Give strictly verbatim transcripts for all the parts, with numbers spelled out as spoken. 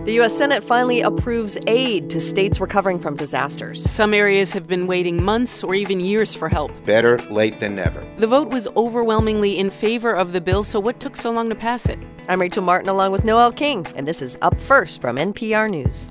The U S Senate finally approves aid to states recovering from disasters. Some areas have been waiting months or even years for help. Better late than never. The vote was overwhelmingly in favor of the bill, so what took so long to pass it? I'm Rachel Martin along with Noel King, and this is Up First from N P R News.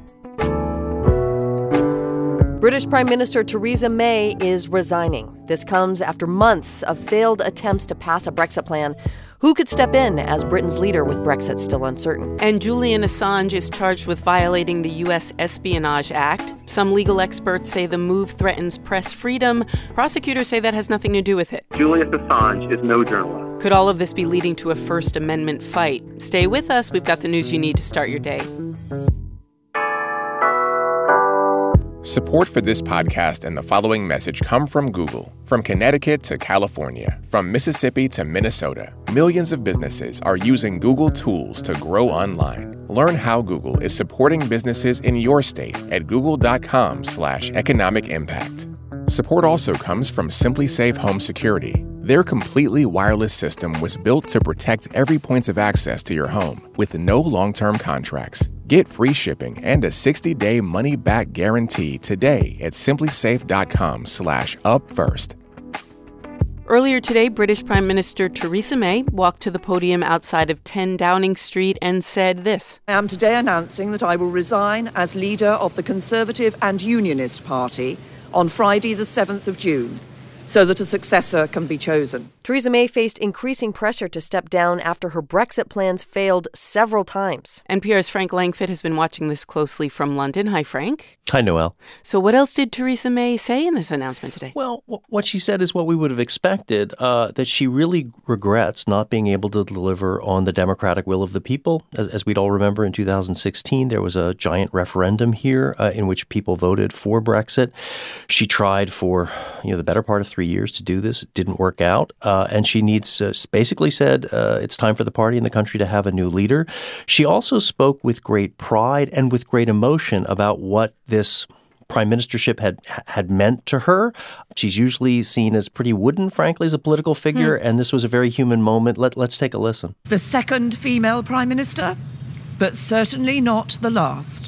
British Prime Minister Theresa May is resigning. This comes after months of failed attempts to pass a Brexit plan. Who could step in as Britain's leader with Brexit still uncertain? And Julian Assange is charged with violating the U S Espionage Act. Some legal experts say the move threatens press freedom. Prosecutors say that has nothing to do with it. Julian Assange is no journalist. Could all of this be leading to a First Amendment fight? Stay with us. We've got the news you need to start your day. Support for this podcast and the following message come from Google. From Connecticut to California, from Mississippi to Minnesota, millions of businesses are using Google tools to grow online. Learn how Google is supporting businesses in your state at google.com slash economic impact. Support also comes from SimpliSafe Home Security. Their completely wireless system was built to protect every point of access to your home with no long-term contracts. Get free shipping and a sixty-day money-back guarantee today at simplysafe.com slash upfirst. Earlier today, British Prime Minister Theresa May walked to the podium outside of ten Downing Street and said this. I am today announcing that I will resign as leader of the Conservative and Unionist Party on Friday the seventh of June, so that a successor can be chosen. Theresa May faced increasing pressure to step down after her Brexit plans failed several times. N P R's Frank Langfitt has been watching this closely from London. Hi, Frank. Hi, Noel. So what else did Theresa May say in this announcement today? Well, w- what she said is what we would have expected, uh, that she really regrets not being able to deliver on the democratic will of the people. As, as we'd all remember, in two thousand sixteen, there was a giant referendum here uh, in which people voted for Brexit. She tried for, you know, the better part of three years to do this. It didn't work out. Uh, and she needs uh, basically said uh, it's time for the party and the country to have a new leader. She also spoke with great pride and with great emotion about what this prime ministership had had meant to her. She's usually seen as pretty wooden, frankly, as a political figure. Hmm. And this was a very human moment. Let, let's take a listen. The second female prime minister, but certainly not the last.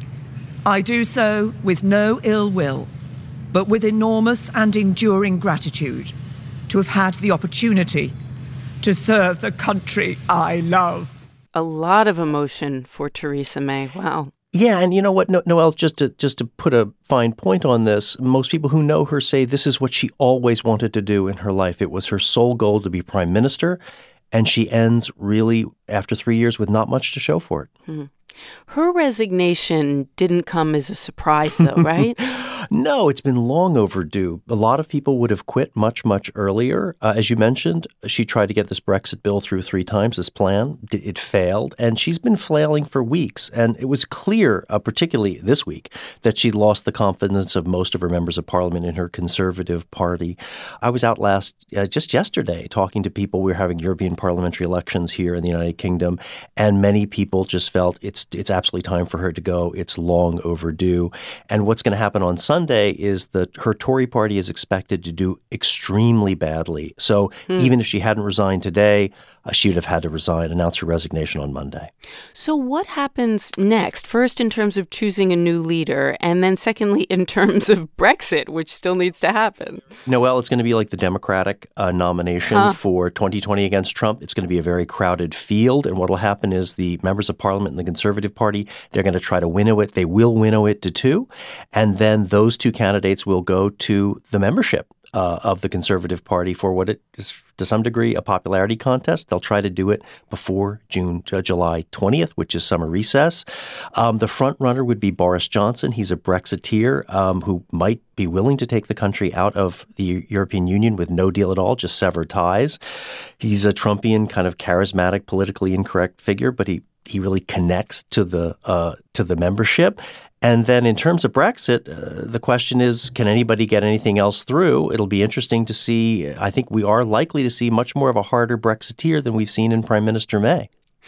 I do so with no ill will, but with enormous and enduring gratitude to have had the opportunity to serve the country I love. A lot of emotion for Theresa May. Wow. Yeah, and you know what, no- Noel, just to just to put a fine point on this, most people who know her say this is what she always wanted to do in her life. It was her sole goal to be prime minister, and she ends really, after three years, with not much to show for it. Hmm. Her resignation didn't come as a surprise, though, right? No, it's been long overdue. A lot of people would have quit much, much earlier. Uh, as you mentioned, she tried to get this Brexit bill through three times, this plan. It failed, and she's been flailing for weeks. And it was clear, uh, particularly this week, that she'd lost the confidence of most of her members of parliament in her Conservative Party. I was out last, uh, just yesterday, talking to people. We were having European parliamentary elections here in the United Kingdom, and many people just felt it's it's absolutely time for her to go. It's long overdue. And what's going to happen on Sunday is that her Tory party is expected to do extremely badly. So hmm. even if she hadn't resigned today, uh, she would have had to resign, announce her resignation on Monday. So what happens next? First, in terms of choosing a new leader, and then secondly, in terms of Brexit, which still needs to happen. Noel, it's going to be like the Democratic uh, nomination huh. for twenty twenty against Trump. It's going to be a very crowded field. And what will happen is the members of parliament in the Conservative Party, they're going to try to winnow it. They will winnow it to two. And then those two candidates will go to the membership uh, of the Conservative Party for what it is, to some degree, a popularity contest. They'll try to do it before June, uh, July twentieth, which is summer recess. Um, the front runner would be Boris Johnson. He's a Brexiteer um, who might be willing to take the country out of the European Union with no deal at all, just sever ties. He's a Trumpian, kind of charismatic, politically incorrect figure, but he he really connects to the uh, to the membership. And then in terms of Brexit, uh, the question is, can anybody get anything else through? It'll be interesting to see. I think we are likely to see much more of a harder Brexiteer than we've seen in Prime Minister May.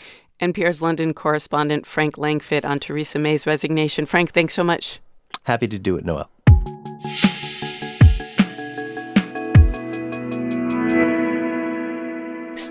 N P R's London correspondent Frank Langfitt on Theresa May's resignation. Frank, thanks so much. Happy to do it, Noel.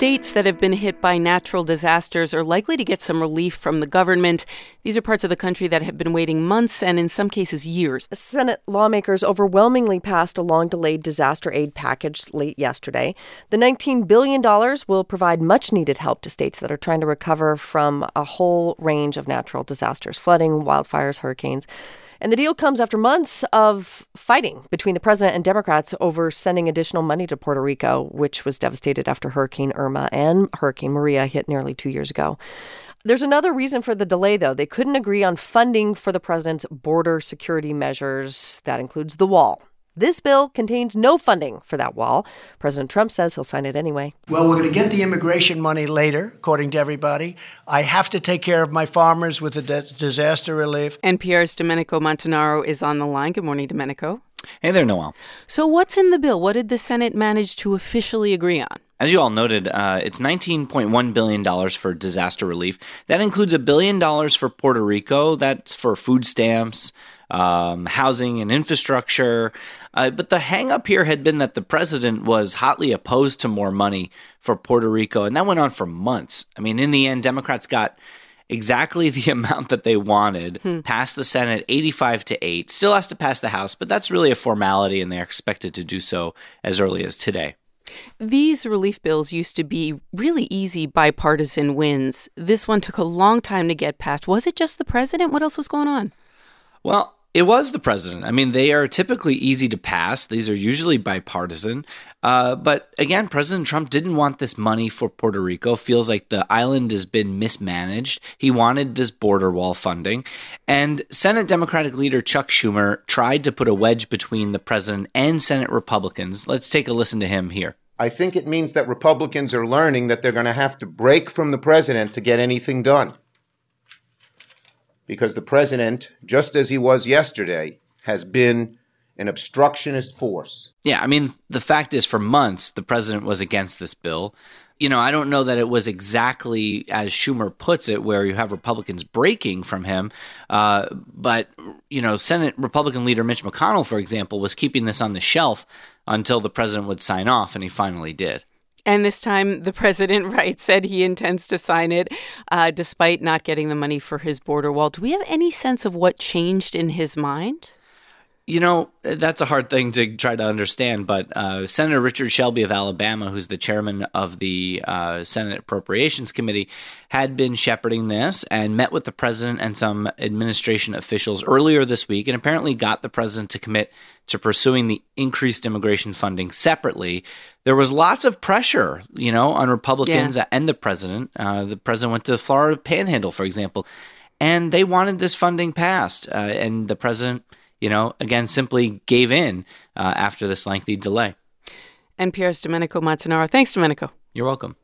States that have been hit by natural disasters are likely to get some relief from the government. These are parts of the country that have been waiting months and in some cases years. Senate lawmakers overwhelmingly passed a long-delayed disaster aid package late yesterday. The nineteen billion dollars will provide much-needed help to states that are trying to recover from a whole range of natural disasters, flooding, wildfires, hurricanes. And the deal comes after months of fighting between the president and Democrats over sending additional money to Puerto Rico, which was devastated after Hurricane Irma and Hurricane Maria hit nearly two years ago. There's another reason for the delay, though. They couldn't agree on funding for the president's border security measures. That includes the wall. This bill contains no funding for that wall. President Trump says he'll sign it anyway. Well, we're going to get the immigration money later, according to everybody. I have to take care of my farmers with the de- disaster relief. N P R's Domenico Montanaro is on the line. Good morning, Domenico. Hey there, Noel. So what's in the bill? What did the Senate manage to officially agree on? As you all noted, uh, it's nineteen point one billion dollars for disaster relief. That includes a billion dollars for Puerto Rico. That's for food stamps, um, housing and infrastructure. Uh, but the hang-up here had been that the president was hotly opposed to more money for Puerto Rico, and that went on for months. I mean, in the end, Democrats got exactly the amount that they wanted, hmm. passed the Senate eighty-five to eight, still has to pass the House, but that's really a formality, and they're expected to do so as early as today. These relief bills used to be really easy bipartisan wins. This one took a long time to get passed. Was it just the president? What else was going on? Well, it was the president. I mean, they are typically easy to pass. These are usually bipartisan. Uh, but again, President Trump didn't want this money for Puerto Rico. Feels like the island has been mismanaged. He wanted this border wall funding. And Senate Democratic leader Chuck Schumer tried to put a wedge between the president and Senate Republicans. Let's take a listen to him here. I think it means that Republicans are learning that they're going to have to break from the president to get anything done. Because the president, just as he was yesterday, has been an obstructionist force. Yeah, I mean, the fact is, for months, the president was against this bill. You know, I don't know that it was exactly as Schumer puts it, where you have Republicans breaking from him. Uh, but, you know, Senate Republican leader Mitch McConnell, for example, was keeping this on the shelf until the president would sign off, and he finally did. And this time, the president, right, said he intends to sign it, uh, despite not getting the money for his border wall. Do we have any sense of what changed in his mind? You know, that's a hard thing to try to understand, but uh, Senator Richard Shelby of Alabama, who's the chairman of the uh, Senate Appropriations Committee, had been shepherding this and met with the president and some administration officials earlier this week and apparently got the president to commit to pursuing the increased immigration funding separately. There was lots of pressure, you know, on Republicans yeah. and the president. Uh, the president went to the Florida Panhandle, for example, and they wanted this funding passed. Uh, and the president, you know, again, simply gave in uh, after this lengthy delay. N P R's Domenico Montanaro. Thanks, Domenico. You're welcome.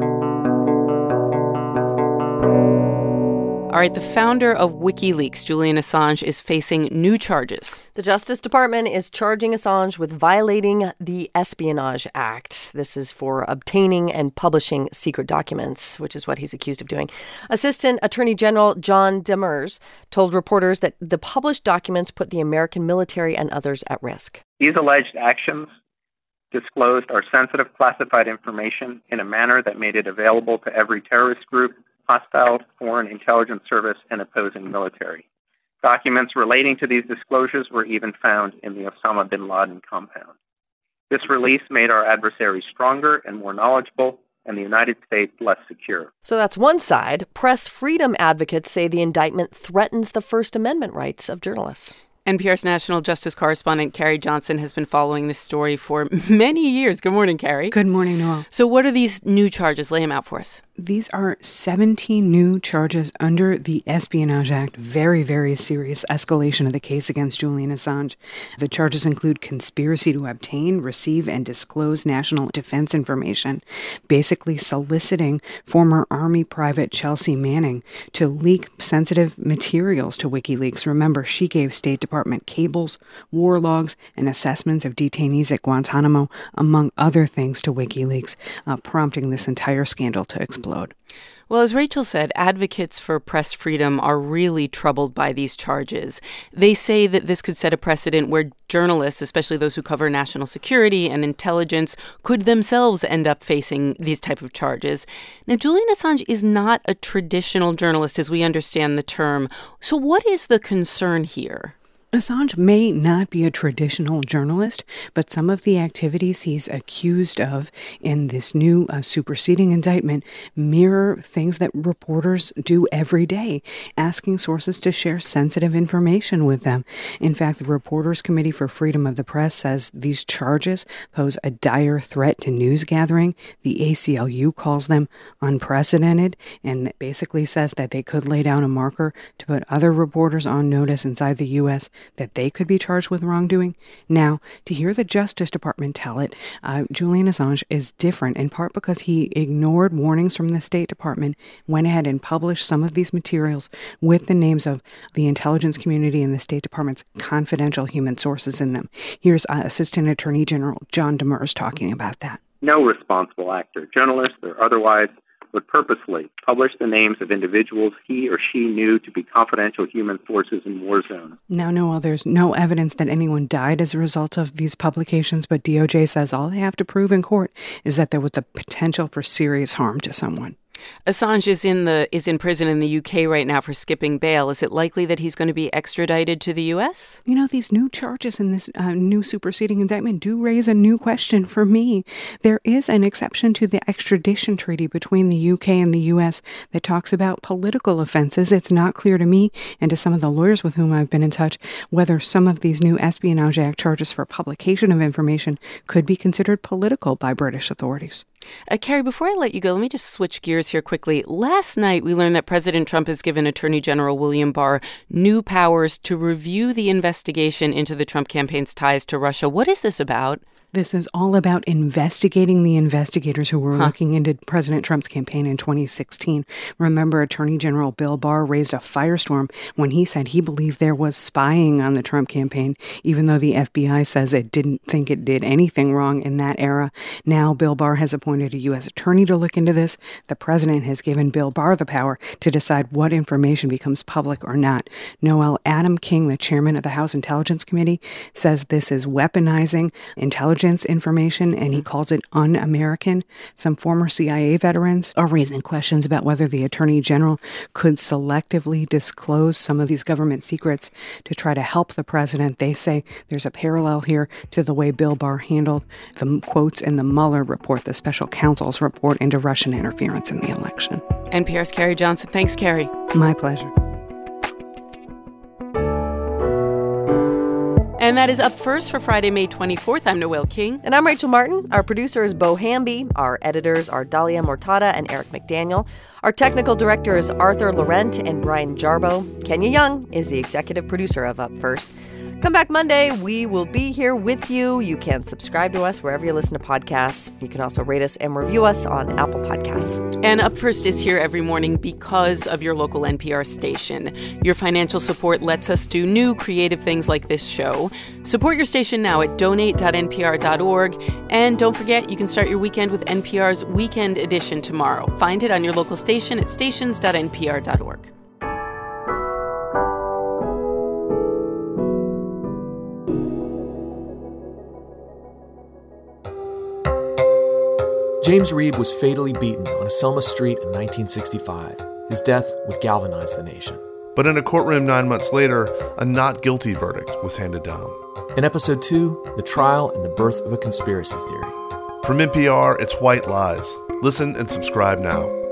All right, the founder of WikiLeaks, Julian Assange, is facing new charges. The Justice Department is charging Assange with violating the Espionage Act. This is for obtaining and publishing secret documents, which is what he's accused of doing. Assistant Attorney General John Demers told reporters that the published documents put the American military and others at risk. These alleged actions disclosed our sensitive classified information in a manner that made it available to every terrorist group, hostile foreign intelligence service, and opposing military. Documents relating to these disclosures were even found in the Osama bin Laden compound. This release made our adversaries stronger and more knowledgeable, and the United States less secure. So that's one side. Press freedom advocates say the indictment threatens the First Amendment rights of journalists. N P R's national justice correspondent Carrie Johnson has been following this story for many years. Good morning, Carrie. Good morning, Noel. So what are these new charges? Lay them out for us. These are seventeen new charges under the Espionage Act. Very, very serious escalation of the case against Julian Assange. The charges include conspiracy to obtain, receive, and disclose national defense information, basically soliciting former Army Private Chelsea Manning to leak sensitive materials to WikiLeaks. Remember, she gave State Department Department cables, war logs, and assessments of detainees at Guantanamo, among other things, to WikiLeaks, uh, prompting this entire scandal to explode. Well, as Rachel said, advocates for press freedom are really troubled by these charges. They say that this could set a precedent where journalists, especially those who cover national security and intelligence, could themselves end up facing these type of charges. Now, Julian Assange is not a traditional journalist as we understand the term. So what is the concern here? Assange may not be a traditional journalist, but some of the activities he's accused of in this new uh, superseding indictment mirror things that reporters do every day, asking sources to share sensitive information with them. In fact, the Reporters Committee for Freedom of the Press says these charges pose a dire threat to news gathering. The A C L U calls them unprecedented, and it basically says that they could lay down a marker to put other reporters on notice inside the U S that they could be charged with wrongdoing. Now, to hear the Justice Department tell it, uh, Julian Assange is different, in part because he ignored warnings from the State Department, went ahead and published some of these materials with the names of the intelligence community and the State Department's confidential human sources in them. Here's uh, Assistant Attorney General John Demers talking about that. No responsible actor, journalist or otherwise, would purposely publish the names of individuals he or she knew to be confidential human sources in war zones. Now, Noel, there's no evidence that anyone died as a result of these publications, but D O J says all they have to prove in court is that there was the potential for serious harm to someone. Assange is in the is in prison in the U K right now for skipping bail. Is it likely that he's going to be extradited to the U S? You know, these new charges in this uh, new superseding indictment do raise a new question for me. There is an exception to the extradition treaty between the U K and the U S that talks about political offenses. It's not clear to me and to some of the lawyers with whom I've been in touch whether some of these new Espionage Act charges for publication of information could be considered political by British authorities. Uh, Carrie, before I let you go, let me just switch gears here quickly. Last night, we learned that President Trump has given Attorney General William Barr new powers to review the investigation into the Trump campaign's ties to Russia. What is this about? This is all about investigating the investigators who were huh. looking into President Trump's campaign in twenty sixteen. Remember, Attorney General Bill Barr raised a firestorm when he said he believed there was spying on the Trump campaign, even though the F B I says it didn't think it did anything wrong in that era. Now, Bill Barr has appointed a U S attorney to look into this. The president has given Bill Barr the power to decide what information becomes public or not. Noel, Adam King, the chairman of the House Intelligence Committee, says this is weaponizing intelligence information, and he calls it un-American. Some former C I A veterans are raising questions about whether the Attorney General could selectively disclose some of these government secrets to try to help the president. They say there's a parallel here to the way Bill Barr handled the quotes in the Mueller report, the special counsel's report into Russian interference in the election. N P R's Carrie Johnson. Thanks, Carrie. My pleasure. And that is Up First for Friday, May twenty-fourth. I'm Noel King. And I'm Rachel Martin. Our producer is Bo Hamby. Our editors are Dahlia Mortada and Eric McDaniel. Our technical director is Arthur Laurent and Brian Jarbo. Kenya Young is the executive producer of Up First. Come back Monday. We will be here with you. You can subscribe to us wherever you listen to podcasts. You can also rate us and review us on Apple Podcasts. And Up First is here every morning because of your local N P R station. Your financial support lets us do new creative things like this show. Support your station now at donate dot n p r dot org. And don't forget, you can start your weekend with N P R's Weekend Edition tomorrow. Find it on your local station at stations dot n p r dot org. James Reeb was fatally beaten on a Selma street in nineteen sixty-five. His death would galvanize the nation. But in a courtroom nine months later, a not guilty verdict was handed down. In episode two, the trial and the birth of a conspiracy theory. From N P R, it's White Lies. Listen and subscribe now.